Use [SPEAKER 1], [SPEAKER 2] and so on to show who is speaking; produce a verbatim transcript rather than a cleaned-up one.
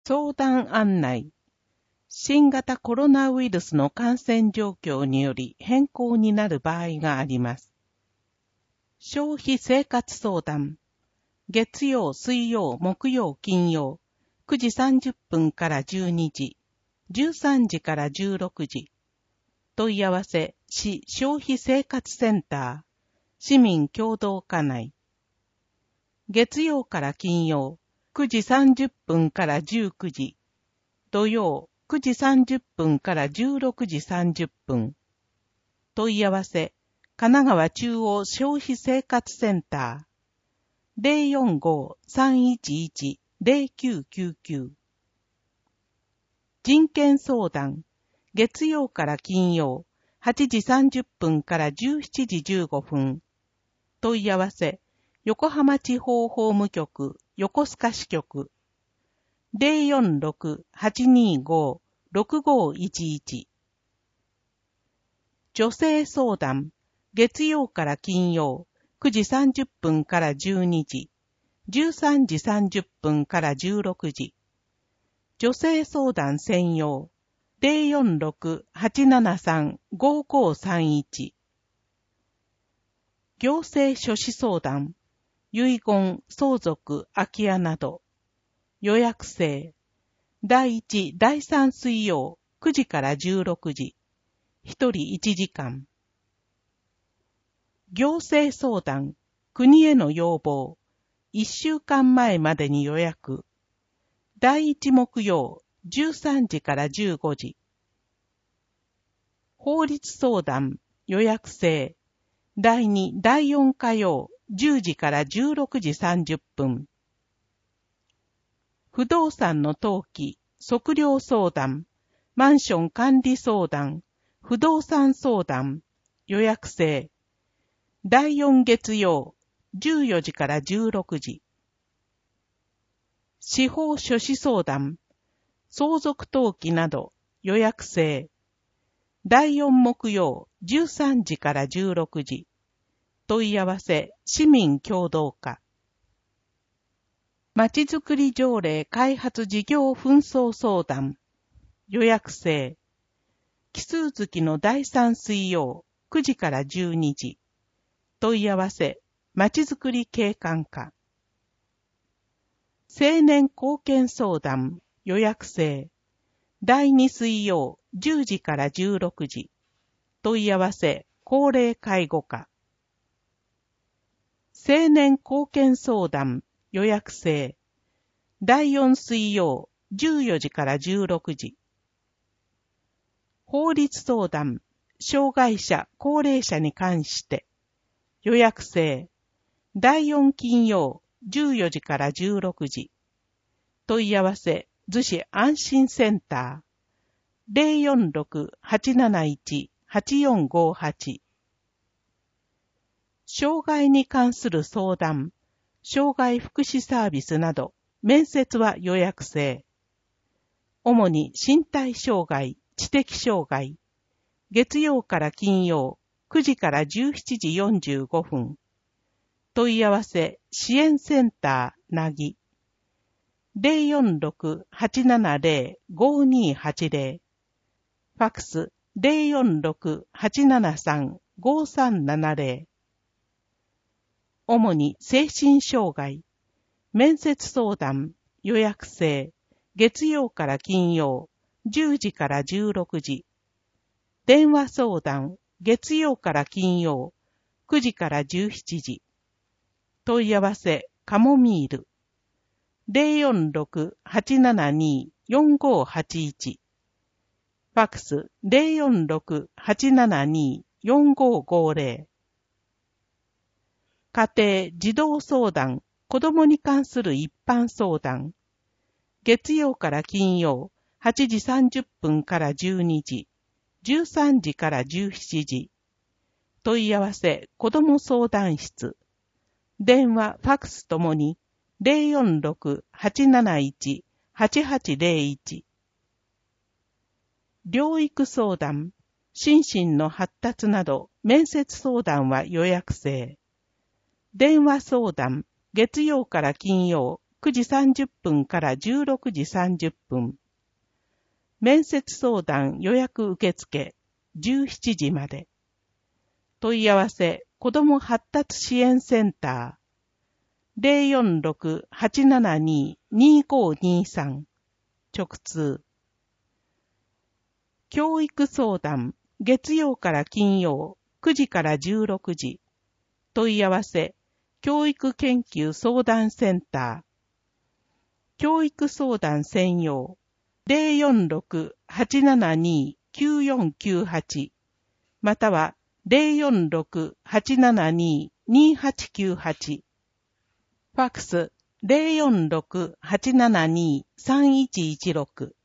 [SPEAKER 1] 相談案内。新型コロナウイルスの感染状況により変更になる場合があります。消費生活相談。月曜、水曜、木曜、金曜、くじさんじゅっぷんからじゅうにじ、じゅうさんじからじゅうろくじ。問い合わせ、市消費生活センター、市民共同課内。月曜から金曜、くじさんじゅっぷんからじゅうくじ。土曜、くじさんじゅっぷんからじゅうろくじさんじゅっぷん。問い合わせ、神奈川中央消費生活センター、ゼロよんごーさんいちいちーゼロきゅうきゅうきゅう。人権相談、月曜から金曜、はちじさんじゅっぷんからじゅうしちじじゅうごふん。問い合わせ、横浜地方法務局、横須賀支局、ゼロよんろくーはちにーごーろくごーいちいち。女性相談、月曜から金曜、くじさんじゅっぷんからじゅうにじ、じゅうさんじさんじゅっぷんからじゅうろくじ。女性相談専用、ゼロよんろくーはちななさんーごーごーさんいち。行政書士相談、遺言、相続、空き家など。予約制。だいいち、だいさん水曜、くじからじゅうろくじ。ひとりいちじかん。行政相談、国への要望。いっしゅうかんまえまでに予約。だいいち木曜、じゅうさんじからじゅうごじ。法律相談、予約制。だいに、だいよん火曜、じゅうじからじゅうろくじさんじゅっぷん。不動産の登記、測量相談、マンション管理相談、不動産相談、予約制。だいよん月曜、じゅうよじからじゅうろくじ。司法書士相談、相続登記など、予約制。だいよん木曜、じゅうさんじからじゅうろくじ。問い合わせ、市民共同課。まちづくり条例開発事業紛争相談。予約制。奇数月のだいさん水曜、くじからじゅうにじ。問い合わせ、まちづくり景観課。青年貢献相談。予約制。だいに水曜、じゅうじからじゅうろくじ。問い合わせ、高齢介護課。青年貢献相談。予約制。だいよん水曜、じゅうよじからじゅうろくじ。法律相談、障害者、高齢者に関して。予約制。だいよん金曜、じゅうよじからじゅうろくじ。問い合わせ、逗子安心センター。ゼロよんろくーはちなないちーはちよんごはち。障害に関する相談、障害福祉サービスなど、面接は予約制。主に身体障害、知的障害。月曜から金曜、くじからじゅうしちじよんじゅうごふん。問い合わせ、支援センター、なぎ。ゼロよんろくーはちななゼローごにーはちゼロ。ファックス、ゼロよんろくーはちななさんーごさんななゼロ。主に精神障害。面接相談、予約制。月曜から金曜、じゅうじからじゅうろくじ。電話相談、月曜から金曜、くじからじゅうしちじ。問い合わせ、カモミール。ゼロよんろくーはちななにーよんごはちいち。ファックス、ゼロよんろくーはちななにーよんごごゼロ。家庭児童相談、子供に関する一般相談。月曜から金曜、はちじさんじゅっぷんからじゅうにじ、じゅうさんじからじゅうしちじ。問い合わせ、子供相談室。電話、ファックスともに、ゼロよんろくーはちなないちーはちはちゼロいち。療育相談、心身の発達など、面接相談は予約制。電話相談、月曜から金曜、 くじさんじゅっぷんからじゅうろくじさんじゅっぷん。面接相談予約受付じゅうしちじまで。問い合わせ子ども発達支援センター ゼロよんろく はちななに にごにさん 直通。教育相談月曜から金曜くじからじゅうろくじ。問い合わせ教育研究相談センター。教育相談専用 ゼロよんろく はちななに きゅうよんきゅうはち またはゼロよんろく はちななに にはちきゅうはち。ファクスゼロよんろく はちななに さんいちいちろく。